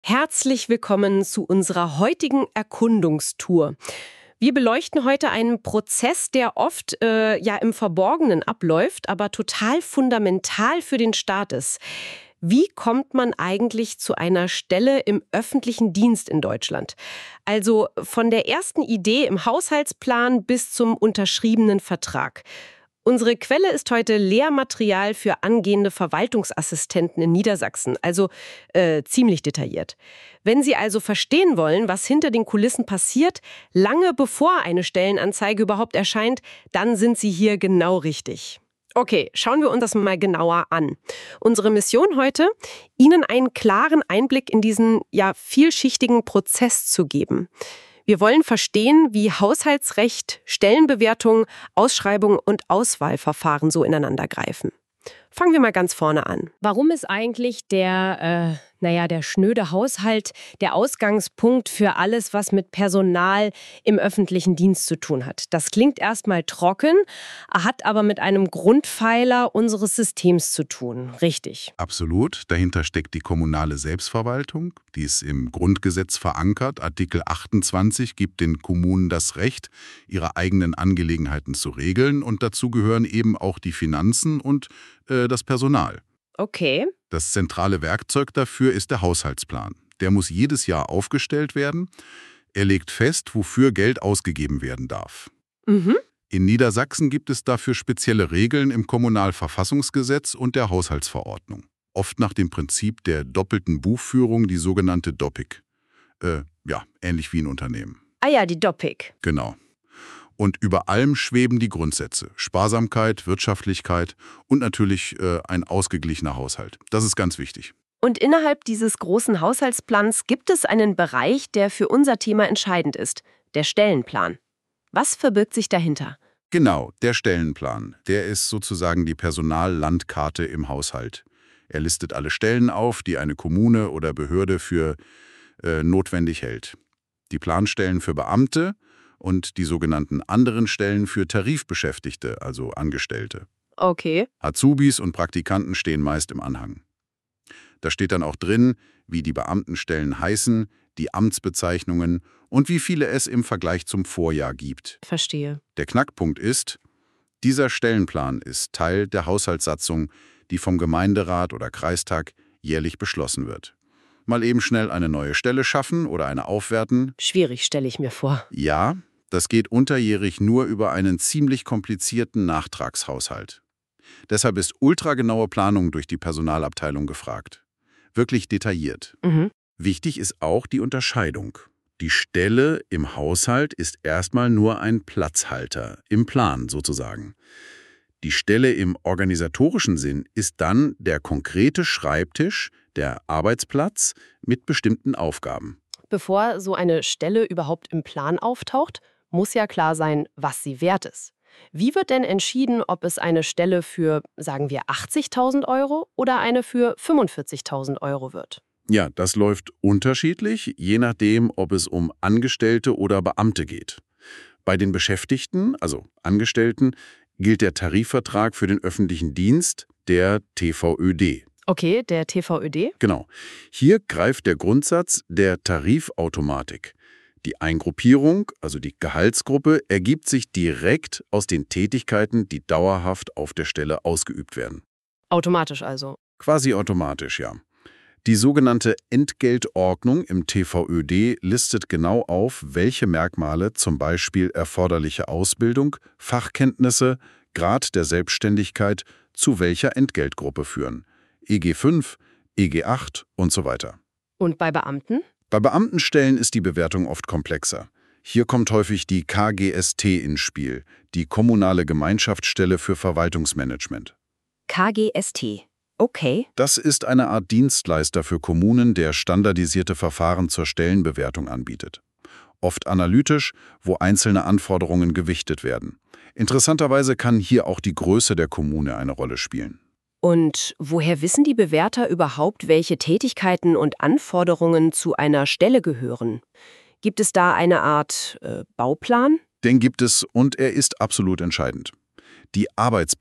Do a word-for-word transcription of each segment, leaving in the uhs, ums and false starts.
Herzlich willkommen zu unserer heutigen Erkundungstour. Wir beleuchten heute einen Prozess, der oft äh, ja im Verborgenen abläuft, aber total fundamental für den Staat ist. Wie kommt man eigentlich zu einer Stelle im öffentlichen Dienst in Deutschland? Also von der ersten Idee im Haushaltsplan bis zum unterschriebenen Vertrag. Unsere Quelle ist heute Lehrmaterial für angehende Verwaltungsassistenten in Niedersachsen, also äh, ziemlich detailliert. Wenn Sie also verstehen wollen, was hinter den Kulissen passiert, lange bevor eine Stellenanzeige überhaupt erscheint, dann sind Sie hier genau richtig. Okay, schauen wir uns das mal genauer an. Unsere Mission heute, Ihnen einen klaren Einblick in diesen ja vielschichtigen Prozess zu geben. Wir wollen verstehen, wie Haushaltsrecht, Stellenbewertung, Ausschreibung und Auswahlverfahren so ineinander greifen. Fangen wir mal ganz vorne an. Warum ist eigentlich der, äh, naja, der schnöde Haushalt der Ausgangspunkt für alles, was mit Personal im öffentlichen Dienst zu tun hat? Das klingt erstmal trocken, hat aber mit einem Grundpfeiler unseres Systems zu tun. Richtig. Absolut. Dahinter steckt die kommunale Selbstverwaltung. Die ist im Grundgesetz verankert. Artikel achtundzwanzig gibt den Kommunen das Recht, ihre eigenen Angelegenheiten zu regeln. Und dazu gehören eben auch die Finanzen und äh, das Personal. Okay. Das zentrale Werkzeug dafür ist der Haushaltsplan. Der muss jedes Jahr aufgestellt werden. Er legt fest, wofür Geld ausgegeben werden darf. Mhm. In Niedersachsen gibt es dafür spezielle Regeln im Kommunalverfassungsgesetz und der Haushaltsverordnung. Oft nach dem Prinzip der doppelten Buchführung, die sogenannte D O P I C. Äh, ja, ähnlich wie ein Unternehmen. Ah ja, die D O P I C. Genau. Und über allem schweben die Grundsätze. Sparsamkeit, Wirtschaftlichkeit und natürlich äh, ein ausgeglichener Haushalt. Das ist ganz wichtig. Und innerhalb dieses großen Haushaltsplans gibt es einen Bereich, der für unser Thema entscheidend ist, der Stellenplan. Was verbirgt sich dahinter? Genau, der Stellenplan. Der ist sozusagen die Personallandkarte im Haushalt. Er listet alle Stellen auf, die eine Kommune oder Behörde für äh, notwendig hält. Die Planstellen für Beamte und die sogenannten anderen Stellen für Tarifbeschäftigte, also Angestellte. Okay. Azubis und Praktikanten stehen meist im Anhang. Da steht dann auch drin, wie die Beamtenstellen heißen, die Amtsbezeichnungen und wie viele es im Vergleich zum Vorjahr gibt. Verstehe. Der Knackpunkt ist, dieser Stellenplan ist Teil der Haushaltssatzung, die vom Gemeinderat oder Kreistag jährlich beschlossen wird. Mal eben schnell eine neue Stelle schaffen oder eine aufwerten? Schwierig, stelle ich mir vor. Ja, das geht unterjährig nur über einen ziemlich komplizierten Nachtragshaushalt. Deshalb ist ultragenaue Planung durch die Personalabteilung gefragt. Wirklich detailliert. Mhm. Wichtig ist auch die Unterscheidung. Die Stelle im Haushalt ist erstmal nur ein Platzhalter, im Plan sozusagen. Die Stelle im organisatorischen Sinn ist dann der konkrete Schreibtisch, der Arbeitsplatz mit bestimmten Aufgaben. Bevor so eine Stelle überhaupt im Plan auftaucht, muss ja klar sein, was sie wert ist. Wie wird denn entschieden, ob es eine Stelle für, sagen wir, achtzigtausend Euro oder eine für fünfundvierzigtausend Euro wird? Ja, das läuft unterschiedlich, je nachdem, ob es um Angestellte oder Beamte geht. Bei den Beschäftigten, also Angestellten, gilt der Tarifvertrag für den öffentlichen Dienst, der T V Ö D. Okay, der T V Ö D? Genau. Hier greift der Grundsatz der Tarifautomatik. Die Eingruppierung, also die Gehaltsgruppe, ergibt sich direkt aus den Tätigkeiten, die dauerhaft auf der Stelle ausgeübt werden. Automatisch also. Quasi automatisch, ja. Die sogenannte Entgeltordnung im T V Ö D listet genau auf, welche Merkmale, zum Beispiel erforderliche Ausbildung, Fachkenntnisse, Grad der Selbstständigkeit, zu welcher Entgeltgruppe führen. E G fünf, E G acht und so weiter. Und bei Beamten? Bei Beamtenstellen ist die Bewertung oft komplexer. Hier kommt häufig die K G S T ins Spiel, die Kommunale Gemeinschaftsstelle für Verwaltungsmanagement. K G S T. Okay. Das ist eine Art Dienstleister für Kommunen, der standardisierte Verfahren zur Stellenbewertung anbietet. Oft analytisch, wo einzelne Anforderungen gewichtet werden. Interessanterweise kann hier auch die Größe der Kommune eine Rolle spielen. Und woher wissen die Bewerter überhaupt, welche Tätigkeiten und Anforderungen zu einer Stelle gehören? Gibt es da eine Art äh, Bauplan? Den gibt es und er ist absolut entscheidend. Die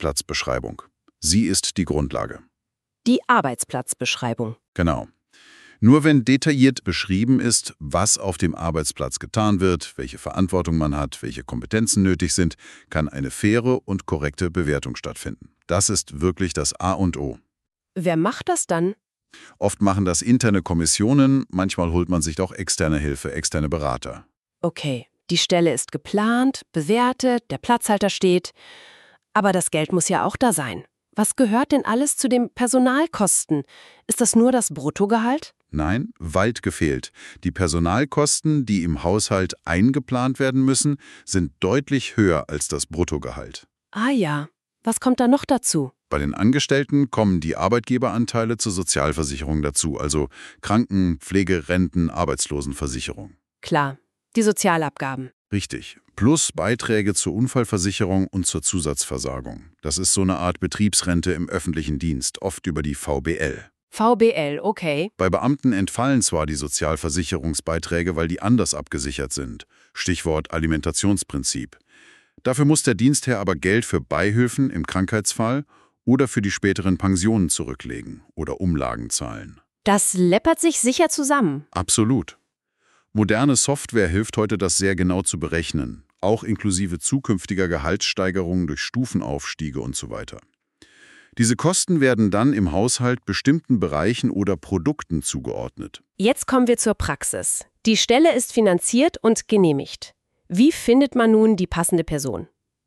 Arbeitsplatzbeschreibung. Sie ist die Grundlage. Die Arbeitsplatzbeschreibung. Genau. Nur wenn detailliert beschrieben ist, was auf dem Arbeitsplatz getan wird, welche Verantwortung man hat, welche Kompetenzen nötig sind, kann eine faire und korrekte Bewertung stattfinden. Das ist wirklich das A und O. Wer macht das dann? Oft machen das interne Kommissionen, manchmal holt man sich auch externe Hilfe, externe Berater. Okay, die Stelle ist geplant, bewertet, der Platzhalter steht. Aber das Geld muss ja auch da sein. Was gehört denn alles zu den Personalkosten? Ist das nur das Bruttogehalt? Nein, weit gefehlt. Die Personalkosten, die im Haushalt eingeplant werden müssen, sind deutlich höher als das Bruttogehalt. Ah ja, was kommt da noch dazu? Bei den Angestellten kommen die Arbeitgeberanteile zur Sozialversicherung dazu, also Kranken-, Pflege-, Renten-, Arbeitslosenversicherung. Klar, die Sozialabgaben. Richtig. Plus Beiträge zur Unfallversicherung und zur Zusatzversorgung. Das ist so eine Art Betriebsrente im öffentlichen Dienst, oft über die V B L. V B L, okay. Bei Beamten entfallen zwar die Sozialversicherungsbeiträge, weil die anders abgesichert sind. Stichwort Alimentationsprinzip. Dafür muss der Dienstherr aber Geld für Beihilfen im Krankheitsfall oder für die späteren Pensionen zurücklegen oder Umlagen zahlen. Das läppert sich sicher zusammen. Absolut. Moderne Software hilft heute, das sehr genau zu berechnen, auch inklusive zukünftiger Gehaltssteigerungen durch Stufenaufstiege und so weiter. Diese Kosten werden dann im Haushalt bestimmten Bereichen oder Produkten zugeordnet. Jetzt kommen wir zur Praxis. Die Stelle ist finanziert und genehmigt. Wie findet man nun die passende Person?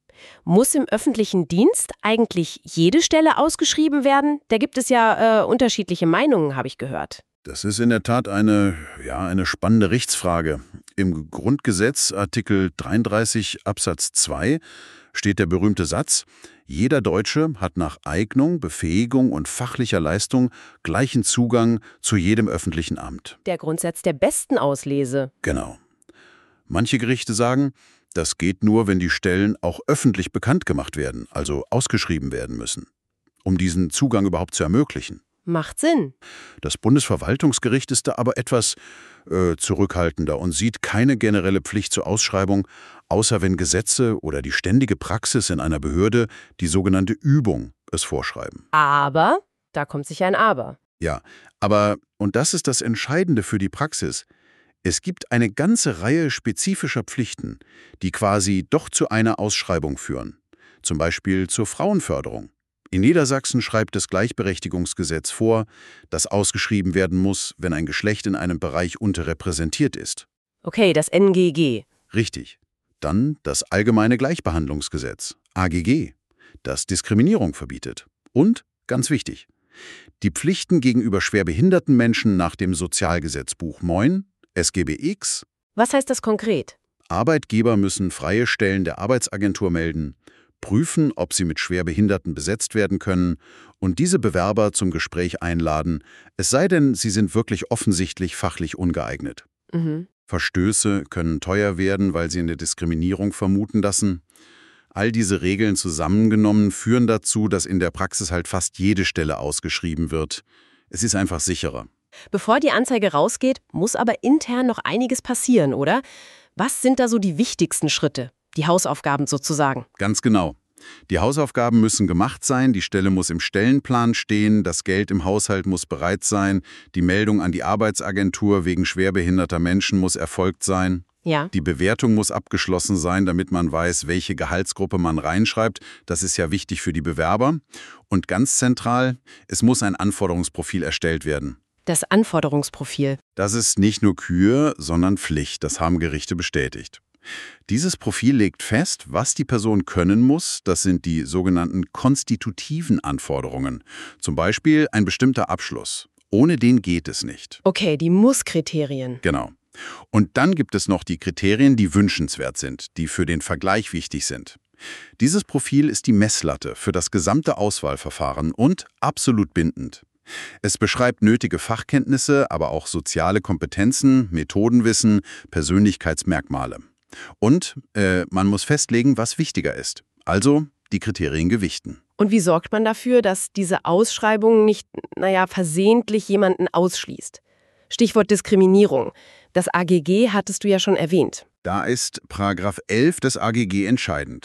Muss im öffentlichen Dienst eigentlich jede Stelle ausgeschrieben werden? Da gibt es ja äh, unterschiedliche Meinungen, habe ich gehört. Das ist in der Tat eine, ja, eine spannende Rechtsfrage. Im Grundgesetz, Artikel dreiunddreißig Absatz zwei, steht der berühmte Satz: Jeder Deutsche hat nach Eignung, Befähigung und fachlicher Leistung gleichen Zugang zu jedem öffentlichen Amt. Der Grundsatz der besten Auslese. Genau. Manche Gerichte sagen, das geht nur, wenn die Stellen auch öffentlich bekannt gemacht werden, also ausgeschrieben werden müssen, um diesen Zugang überhaupt zu ermöglichen. Macht Sinn. Das Bundesverwaltungsgericht ist da aber etwas äh, zurückhaltender und sieht keine generelle Pflicht zur Ausschreibung, außer wenn Gesetze oder die ständige Praxis in einer Behörde, die sogenannte Übung, es vorschreiben. Aber, da kommt sicher ein Aber. Ja, aber, und das ist das Entscheidende für die Praxis, es gibt eine ganze Reihe spezifischer Pflichten, die quasi doch zu einer Ausschreibung führen. Zum Beispiel zur Frauenförderung. In Niedersachsen schreibt das Gleichberechtigungsgesetz vor, dass ausgeschrieben werden muss, wenn ein Geschlecht in einem Bereich unterrepräsentiert ist. Okay, das N G G. Richtig. Dann das Allgemeine Gleichbehandlungsgesetz, A G G, das Diskriminierung verbietet. Und, ganz wichtig, die Pflichten gegenüber schwerbehinderten Menschen nach dem Sozialgesetzbuch neun, S G B X. Was heißt das konkret? Arbeitgeber müssen freie Stellen der Arbeitsagentur melden, prüfen, ob sie mit Schwerbehinderten besetzt werden können und diese Bewerber zum Gespräch einladen, es sei denn, sie sind wirklich offensichtlich fachlich ungeeignet. Mhm. Verstöße können teuer werden, weil sie eine Diskriminierung vermuten lassen. All diese Regeln zusammengenommen führen dazu, dass in der Praxis halt fast jede Stelle ausgeschrieben wird. Es ist einfach sicherer. Bevor die Anzeige rausgeht, muss aber intern noch einiges passieren, oder? Was sind da so die wichtigsten Schritte? Die Hausaufgaben sozusagen. Ganz genau. Die Hausaufgaben müssen gemacht sein, die Stelle muss im Stellenplan stehen, das Geld im Haushalt muss bereit sein, die Meldung an die Arbeitsagentur wegen schwerbehinderter Menschen muss erfolgt sein. Ja. Die Bewertung muss abgeschlossen sein, damit man weiß, welche Gehaltsgruppe man reinschreibt. Das ist ja wichtig für die Bewerber. Und ganz zentral, es muss ein Anforderungsprofil erstellt werden. Das Anforderungsprofil. Das ist nicht nur Kür, sondern Pflicht. Das haben Gerichte bestätigt. Dieses Profil legt fest, was die Person können muss. Das sind die sogenannten konstitutiven Anforderungen. Zum Beispiel ein bestimmter Abschluss. Ohne den geht es nicht. Okay, die Muss-Kriterien. Genau. Und dann gibt es noch die Kriterien, die wünschenswert sind, die für den Vergleich wichtig sind. Dieses Profil ist die Messlatte für das gesamte Auswahlverfahren und absolut bindend. Es beschreibt nötige Fachkenntnisse, aber auch soziale Kompetenzen, Methodenwissen, Persönlichkeitsmerkmale. Und äh, man muss festlegen, was wichtiger ist. Also die Kriterien gewichten. Und wie sorgt man dafür, dass diese Ausschreibung nicht, naja, versehentlich jemanden ausschließt? Stichwort Diskriminierung. Das A G G hattest du ja schon erwähnt. Da ist Paragraph elf des A G G entscheidend.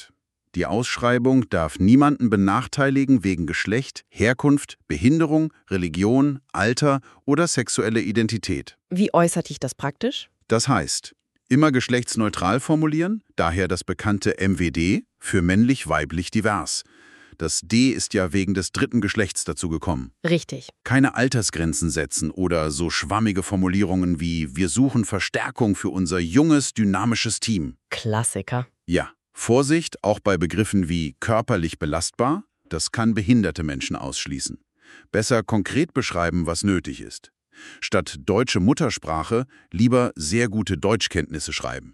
Die Ausschreibung darf niemanden benachteiligen wegen Geschlecht, Herkunft, Behinderung, Religion, Alter oder sexuelle Identität. Wie äußert sich das praktisch? Das heißt, immer geschlechtsneutral formulieren, daher das bekannte M W D für männlich-weiblich divers. Das D ist ja wegen des dritten Geschlechts dazu gekommen. Richtig. Keine Altersgrenzen setzen oder so schwammige Formulierungen wie „Wir suchen Verstärkung für unser junges, dynamisches Team“. Klassiker. Ja, Vorsicht auch bei Begriffen wie körperlich belastbar, das kann behinderte Menschen ausschließen. Besser konkret beschreiben, was nötig ist. Statt deutsche Muttersprache lieber sehr gute Deutschkenntnisse schreiben.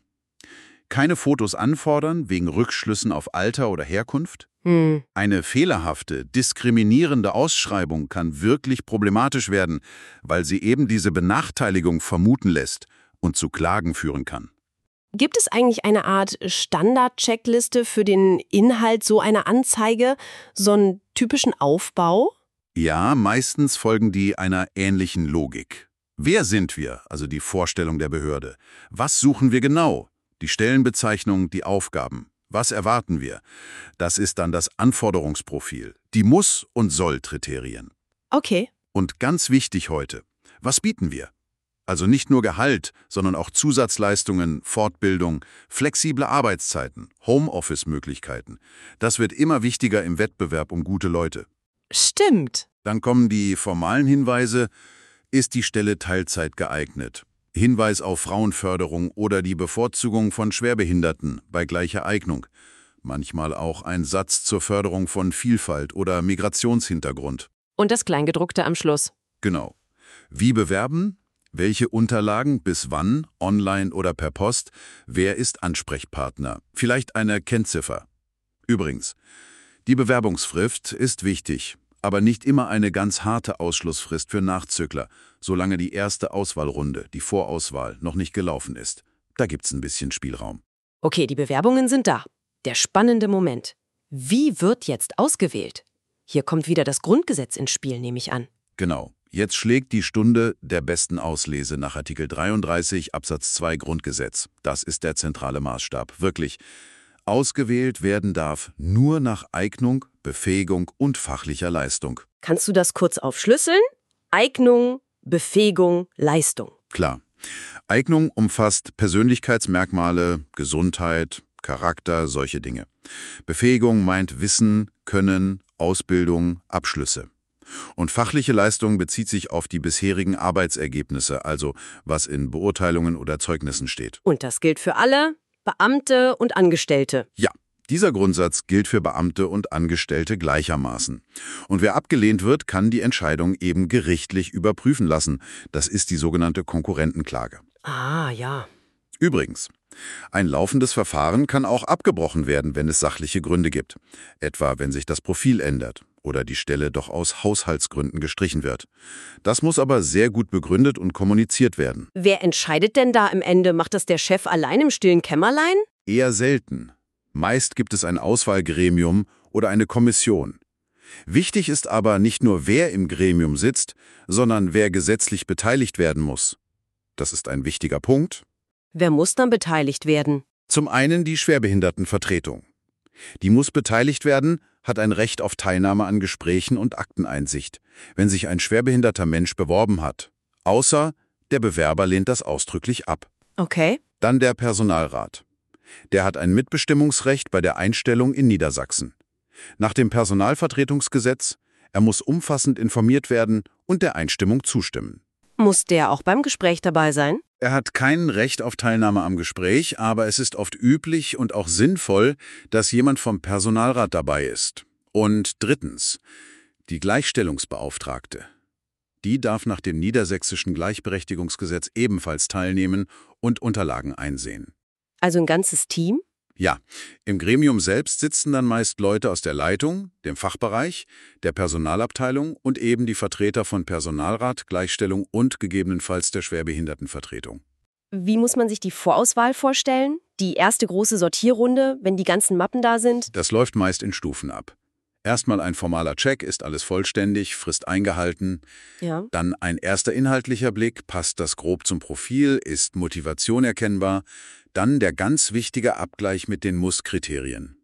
Keine Fotos anfordern wegen Rückschlüssen auf Alter oder Herkunft. Hm. Eine fehlerhafte, diskriminierende Ausschreibung kann wirklich problematisch werden, weil sie eben diese Benachteiligung vermuten lässt und zu Klagen führen kann. Gibt es eigentlich eine Art Standard-Checkliste für den Inhalt so einer Anzeige, so einen typischen Aufbau? Ja, meistens folgen die einer ähnlichen Logik. Wer sind wir, also die Vorstellung der Behörde? Was suchen wir genau? Die Stellenbezeichnung, die Aufgaben. Was erwarten wir? Das ist dann das Anforderungsprofil, die Muss- und Soll-Kriterien. Okay. Und ganz wichtig heute, was bieten wir? Also nicht nur Gehalt, sondern auch Zusatzleistungen, Fortbildung, flexible Arbeitszeiten, Homeoffice-Möglichkeiten. Das wird immer wichtiger im Wettbewerb um gute Leute. Stimmt. Dann kommen die formalen Hinweise, ist die Stelle Teilzeit geeignet? Hinweis auf Frauenförderung oder die Bevorzugung von Schwerbehinderten bei gleicher Eignung. Manchmal auch ein Satz zur Förderung von Vielfalt oder Migrationshintergrund. Und das Kleingedruckte am Schluss. Genau. Wie bewerben? Welche Unterlagen, bis wann, online oder per Post? Wer ist Ansprechpartner? Vielleicht eine Kennziffer. Übrigens, die Bewerbungsfrist ist wichtig, aber nicht immer eine ganz harte Ausschlussfrist für Nachzügler, solange die erste Auswahlrunde, die Vorauswahl, noch nicht gelaufen ist. Da gibt's ein bisschen Spielraum. Okay, die Bewerbungen sind da. Der spannende Moment. Wie wird jetzt ausgewählt? Hier kommt wieder das Grundgesetz ins Spiel, nehme ich an. Genau. Jetzt schlägt die Stunde der besten Auslese nach Artikel dreiunddreißig Absatz zwei Grundgesetz. Das ist der zentrale Maßstab. Wirklich. Ausgewählt werden darf nur nach Eignung, Befähigung und fachlicher Leistung. Kannst du das kurz aufschlüsseln? Eignung, Befähigung, Leistung. Klar. Eignung umfasst Persönlichkeitsmerkmale, Gesundheit, Charakter, solche Dinge. Befähigung meint Wissen, Können, Ausbildung, Abschlüsse. Und fachliche Leistung bezieht sich auf die bisherigen Arbeitsergebnisse, also was in Beurteilungen oder Zeugnissen steht. Und das gilt für alle, Beamte und Angestellte. Ja, dieser Grundsatz gilt für Beamte und Angestellte gleichermaßen. Und wer abgelehnt wird, kann die Entscheidung eben gerichtlich überprüfen lassen. Das ist die sogenannte Konkurrentenklage. Ah, ja. Übrigens, ein laufendes Verfahren kann auch abgebrochen werden, wenn es sachliche Gründe gibt. Etwa, wenn sich das Profil ändert oder die Stelle doch aus Haushaltsgründen gestrichen wird. Das muss aber sehr gut begründet und kommuniziert werden. Wer entscheidet denn da am Ende? Macht das der Chef allein im stillen Kämmerlein? Eher selten. Meist gibt es ein Auswahlgremium oder eine Kommission. Wichtig ist aber nicht nur, wer im Gremium sitzt, sondern wer gesetzlich beteiligt werden muss. Das ist ein wichtiger Punkt. Wer muss dann beteiligt werden? Zum einen die Schwerbehindertenvertretung. Die muss beteiligt werden, hat ein Recht auf Teilnahme an Gesprächen und Akteneinsicht, wenn sich ein schwerbehinderter Mensch beworben hat. Außer der Bewerber lehnt das ausdrücklich ab. Okay. Dann der Personalrat. Der hat ein Mitbestimmungsrecht bei der Einstellung in Niedersachsen. Nach dem Personalvertretungsgesetz, er muss umfassend informiert werden und der Einstimmung zustimmen. Muss der auch beim Gespräch dabei sein? Er hat kein Recht auf Teilnahme am Gespräch, aber es ist oft üblich und auch sinnvoll, dass jemand vom Personalrat dabei ist. Und drittens, die Gleichstellungsbeauftragte. Die darf nach dem niedersächsischen Gleichberechtigungsgesetz ebenfalls teilnehmen und Unterlagen einsehen. Also ein ganzes Team? Ja, im Gremium selbst sitzen dann meist Leute aus der Leitung, dem Fachbereich, der Personalabteilung und eben die Vertreter von Personalrat, Gleichstellung und gegebenenfalls der Schwerbehindertenvertretung. Wie muss man sich die Vorauswahl vorstellen? Die erste große Sortierrunde, wenn die ganzen Mappen da sind? Das läuft meist in Stufen ab. Erstmal ein formaler Check, ist alles vollständig, Frist eingehalten. Ja. Dann ein erster inhaltlicher Blick, passt das grob zum Profil, ist Motivation erkennbar. Dann der ganz wichtige Abgleich mit den Muss-Kriterien.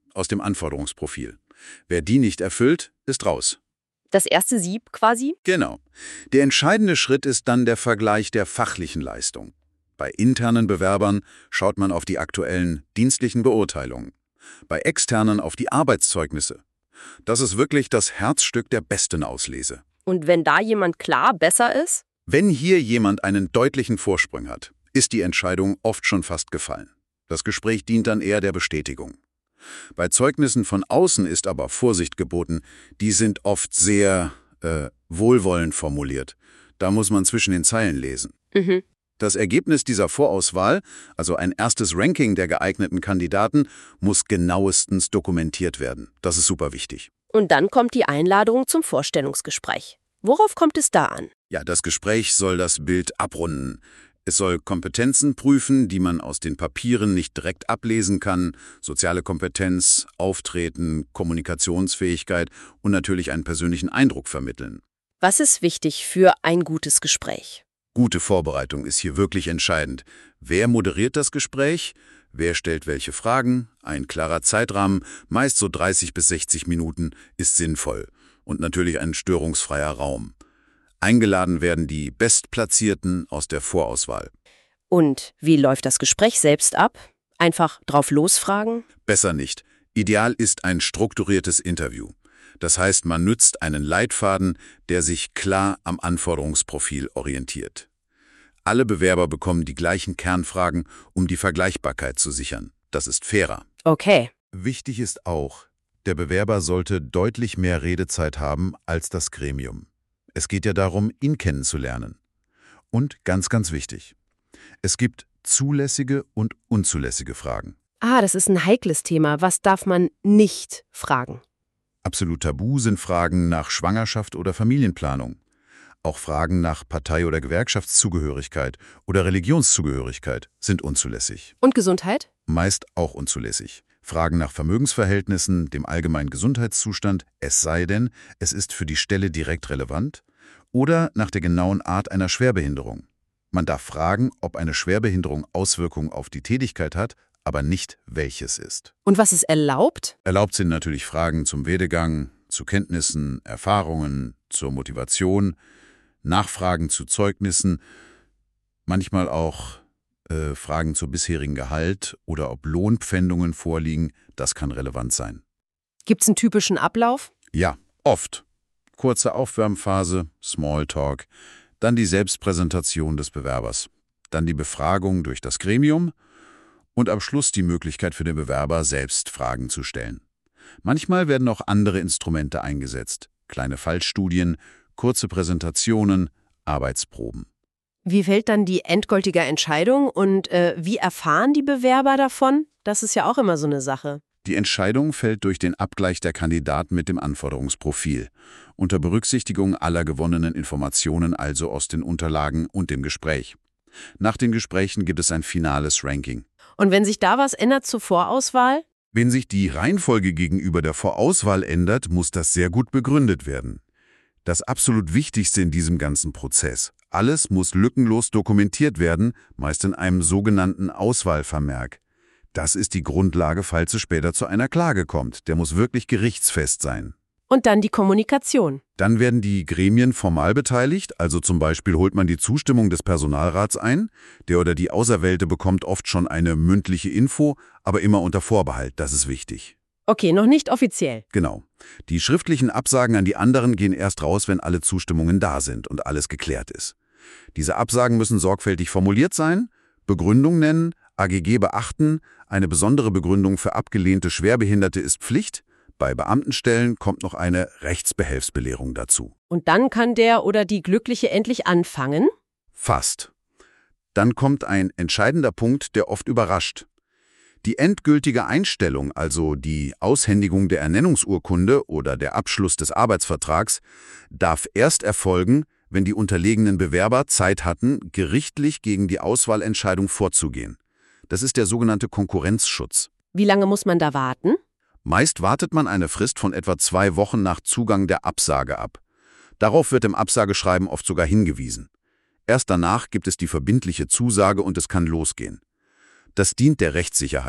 aus dem Anforderungsprofil. Wer die nicht erfüllt, ist raus. Das erste Sieb quasi? Genau. Der entscheidende Schritt ist dann der Vergleich der fachlichen Leistung. Bei internen Bewerbern schaut man auf die aktuellen dienstlichen Beurteilungen. Bei externen auf die Arbeitszeugnisse. Das ist wirklich das Herzstück der besten Auslese. Und wenn da jemand klar besser ist? Wenn hier jemand einen deutlichen Vorsprung hat, ist die Entscheidung oft schon fast gefallen. Das Gespräch dient dann eher der Bestätigung. Bei Zeugnissen von außen ist aber Vorsicht geboten. Die sind oft sehr äh, wohlwollend formuliert. Da muss man zwischen den Zeilen lesen. Mhm. Das Ergebnis dieser Vorauswahl, also ein erstes Ranking der geeigneten Kandidaten, muss genauestens dokumentiert werden. Das ist super wichtig. Und dann kommt die Einladung zum Vorstellungsgespräch. Worauf kommt es da an? Ja, das Gespräch soll das Bild abrunden. Es soll Kompetenzen prüfen, die man aus den Papieren nicht direkt ablesen kann, soziale Kompetenz, Auftreten, Kommunikationsfähigkeit und natürlich einen persönlichen Eindruck vermitteln. Was ist wichtig für ein gutes Gespräch? Gute Vorbereitung ist hier wirklich entscheidend. Wer moderiert das Gespräch? Wer stellt welche Fragen? Ein klarer Zeitrahmen, meist so dreißig bis sechzig Minuten, ist sinnvoll. Und natürlich ein störungsfreier Raum. Eingeladen werden die Bestplatzierten aus der Vorauswahl. Und wie läuft das Gespräch selbst ab? Einfach drauf losfragen? Besser nicht. Ideal ist ein strukturiertes Interview. Das heißt, man nützt einen Leitfaden, der sich klar am Anforderungsprofil orientiert. Alle Bewerber bekommen die gleichen Kernfragen, um die Vergleichbarkeit zu sichern. Das ist fairer. Okay. Wichtig ist auch, der Bewerber sollte deutlich mehr Redezeit haben als das Gremium. Es geht ja darum, ihn kennenzulernen. Und ganz, ganz wichtig, es gibt zulässige und unzulässige Fragen. Ah, das ist ein heikles Thema. Was darf man nicht fragen? Absolut tabu sind Fragen nach Schwangerschaft oder Familienplanung. Auch Fragen nach Partei- oder Gewerkschaftszugehörigkeit oder Religionszugehörigkeit sind unzulässig. Und Gesundheit? Meist auch unzulässig. Fragen nach Vermögensverhältnissen, dem allgemeinen Gesundheitszustand, es sei denn, es ist für die Stelle direkt relevant, oder nach der genauen Art einer Schwerbehinderung. Man darf fragen, ob eine Schwerbehinderung Auswirkungen auf die Tätigkeit hat, aber nicht welches ist. Und was ist erlaubt? Erlaubt sind natürlich Fragen zum Werdegang, zu Kenntnissen, Erfahrungen, zur Motivation, Nachfragen zu Zeugnissen, manchmal auch äh, Fragen zum bisherigen Gehalt oder ob Lohnpfändungen vorliegen, das kann relevant sein. Gibt es einen typischen Ablauf? Ja, oft. Kurze Aufwärmphase, Smalltalk, dann die Selbstpräsentation des Bewerbers, dann die Befragung durch das Gremium und am Schluss die Möglichkeit für den Bewerber, selbst Fragen zu stellen. Manchmal werden auch andere Instrumente eingesetzt, kleine Fallstudien, kurze Präsentationen, Arbeitsproben. Wie fällt dann die endgültige Entscheidung und äh, wie erfahren die Bewerber davon? Das ist ja auch immer so eine Sache. Die Entscheidung fällt durch den Abgleich der Kandidaten mit dem Anforderungsprofil, unter Berücksichtigung aller gewonnenen Informationen, also aus den Unterlagen und dem Gespräch. Nach den Gesprächen gibt es ein finales Ranking. Und wenn sich da was ändert zur Vorauswahl? Wenn sich die Reihenfolge gegenüber der Vorauswahl ändert, muss das sehr gut begründet werden. Das absolut Wichtigste in diesem ganzen Prozess. Alles muss lückenlos dokumentiert werden, meist in einem sogenannten Auswahlvermerk. Das ist die Grundlage, falls es später zu einer Klage kommt. Der muss wirklich gerichtsfest sein. Und dann die Kommunikation. Dann werden die Gremien formal beteiligt, also zum Beispiel holt man die Zustimmung des Personalrats ein. Der oder die Auserwählte bekommt oft schon eine mündliche Info, aber immer unter Vorbehalt, das ist wichtig. Okay, noch nicht offiziell. Genau. Die schriftlichen Absagen an die anderen gehen erst raus, wenn alle Zustimmungen da sind und alles geklärt ist. Diese Absagen müssen sorgfältig formuliert sein, Begründung nennen, A G G beachten, eine besondere Begründung für abgelehnte Schwerbehinderte ist Pflicht. Bei Beamtenstellen kommt noch eine Rechtsbehelfsbelehrung dazu. Und dann kann der oder die Glückliche endlich anfangen? Fast. Dann kommt ein entscheidender Punkt, der oft überrascht. Die endgültige Einstellung, also die Aushändigung der Ernennungsurkunde oder der Abschluss des Arbeitsvertrags, darf erst erfolgen, wenn die unterlegenen Bewerber Zeit hatten, gerichtlich gegen die Auswahlentscheidung vorzugehen. Das ist der sogenannte Konkurrenzschutz. Wie lange muss man da warten? Meist wartet man eine Frist von etwa zwei Wochen nach Zugang der Absage ab. Darauf wird im Absageschreiben oft sogar hingewiesen. Erst danach gibt es die verbindliche Zusage und es kann losgehen. Das dient der Rechtssicherheit.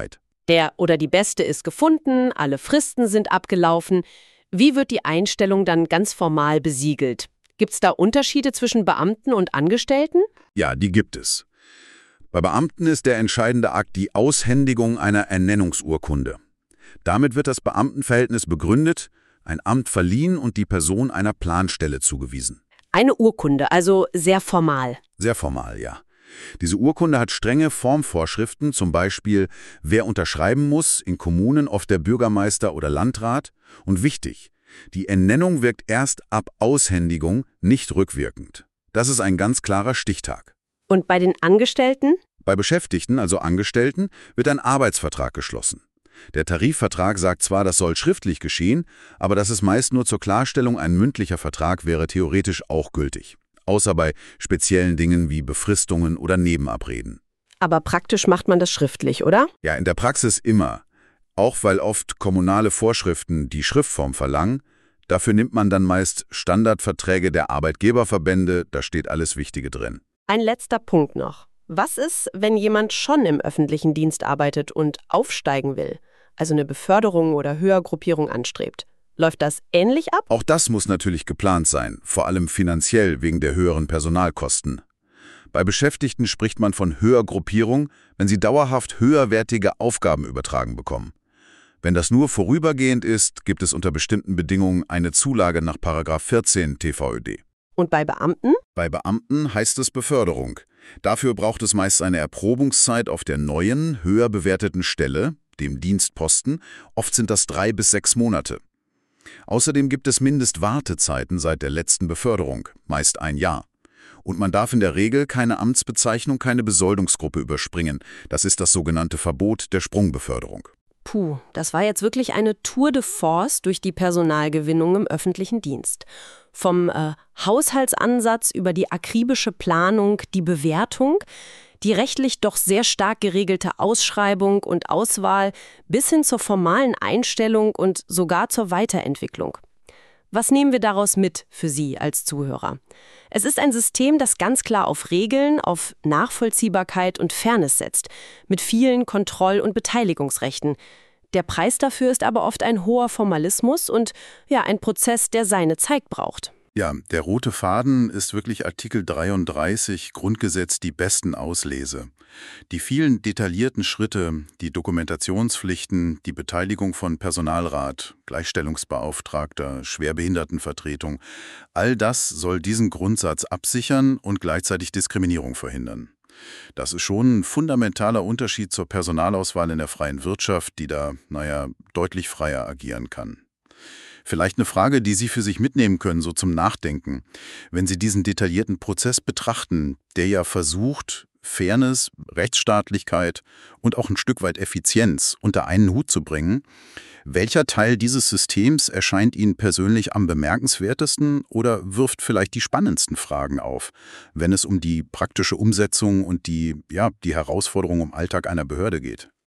Der oder die Beste ist gefunden, alle Fristen sind abgelaufen. Wie wird die Einstellung dann ganz formal besiegelt? Gibt es da Unterschiede zwischen Beamten und Angestellten? Ja, die gibt es. Bei Beamten ist der entscheidende Akt die Aushändigung einer Ernennungsurkunde. Damit wird das Beamtenverhältnis begründet, ein Amt verliehen und die Person einer Planstelle zugewiesen. Eine Urkunde, also sehr formal. Sehr formal, ja. Diese Urkunde hat strenge Formvorschriften, zum Beispiel, wer unterschreiben muss, in Kommunen oft der Bürgermeister oder Landrat. Und wichtig, die Ernennung wirkt erst ab Aushändigung, nicht rückwirkend. Das ist ein ganz klarer Stichtag. Und bei den Angestellten? Bei Beschäftigten, also Angestellten, wird ein Arbeitsvertrag geschlossen. Der Tarifvertrag sagt zwar, das soll schriftlich geschehen, aber das ist meist nur zur Klarstellung, ein mündlicher Vertrag wäre theoretisch auch gültig. Außer bei speziellen Dingen wie Befristungen oder Nebenabreden. Aber praktisch macht man das schriftlich, oder? Ja, in der Praxis immer. Auch weil oft kommunale Vorschriften die Schriftform verlangen. Dafür nimmt man dann meist Standardverträge der Arbeitgeberverbände, da steht alles Wichtige drin. Ein letzter Punkt noch. Was ist, wenn jemand schon im öffentlichen Dienst arbeitet und aufsteigen will, also eine Beförderung oder Höhergruppierung anstrebt? Läuft das ähnlich ab? Auch das muss natürlich geplant sein, vor allem finanziell wegen der höheren Personalkosten. Bei Beschäftigten spricht man von Höhergruppierung, wenn sie dauerhaft höherwertige Aufgaben übertragen bekommen. Wenn das nur vorübergehend ist, gibt es unter bestimmten Bedingungen eine Zulage nach Paragraph vierzehn T V Ö D. Und bei Beamten? Bei Beamten heißt es Beförderung. Dafür braucht es meist eine Erprobungszeit auf der neuen, höher bewerteten Stelle, dem Dienstposten. Oft sind das drei bis sechs Monate. Außerdem gibt es Mindestwartezeiten seit der letzten Beförderung, meist ein Jahr. Und man darf in der Regel keine Amtsbezeichnung, keine Besoldungsgruppe überspringen. Das ist das sogenannte Verbot der Sprungbeförderung. Puh, das war jetzt wirklich eine Tour de force durch die Personalgewinnung im öffentlichen Dienst. Vom äh, Haushaltsansatz über die akribische Planung, die Bewertung, die rechtlich doch sehr stark geregelte Ausschreibung und Auswahl bis hin zur formalen Einstellung und sogar zur Weiterentwicklung. Was nehmen wir daraus mit für Sie als Zuhörer? Es ist ein System, das ganz klar auf Regeln, auf Nachvollziehbarkeit und Fairness setzt, mit vielen Kontroll- und Beteiligungsrechten. Der Preis dafür ist aber oft ein hoher Formalismus und ja, ein Prozess, der seine Zeit braucht. Ja, der rote Faden ist wirklich Artikel dreiunddreißig Grundgesetz die besten Auslese. Die vielen detaillierten Schritte, die Dokumentationspflichten, die Beteiligung von Personalrat, Gleichstellungsbeauftragter, Schwerbehindertenvertretung, all das soll diesen Grundsatz absichern und gleichzeitig Diskriminierung verhindern. Das ist schon ein fundamentaler Unterschied zur Personalauswahl in der freien Wirtschaft, die da, naja, deutlich freier agieren kann. Vielleicht eine Frage, die Sie für sich mitnehmen können, so zum Nachdenken. Wenn Sie diesen detaillierten Prozess betrachten, der ja versucht, Fairness, Rechtsstaatlichkeit und auch ein Stück weit Effizienz unter einen Hut zu bringen, welcher Teil dieses Systems erscheint Ihnen persönlich am bemerkenswertesten oder wirft vielleicht die spannendsten Fragen auf, wenn es um die praktische Umsetzung und die, ja, die Herausforderung im Alltag einer Behörde geht?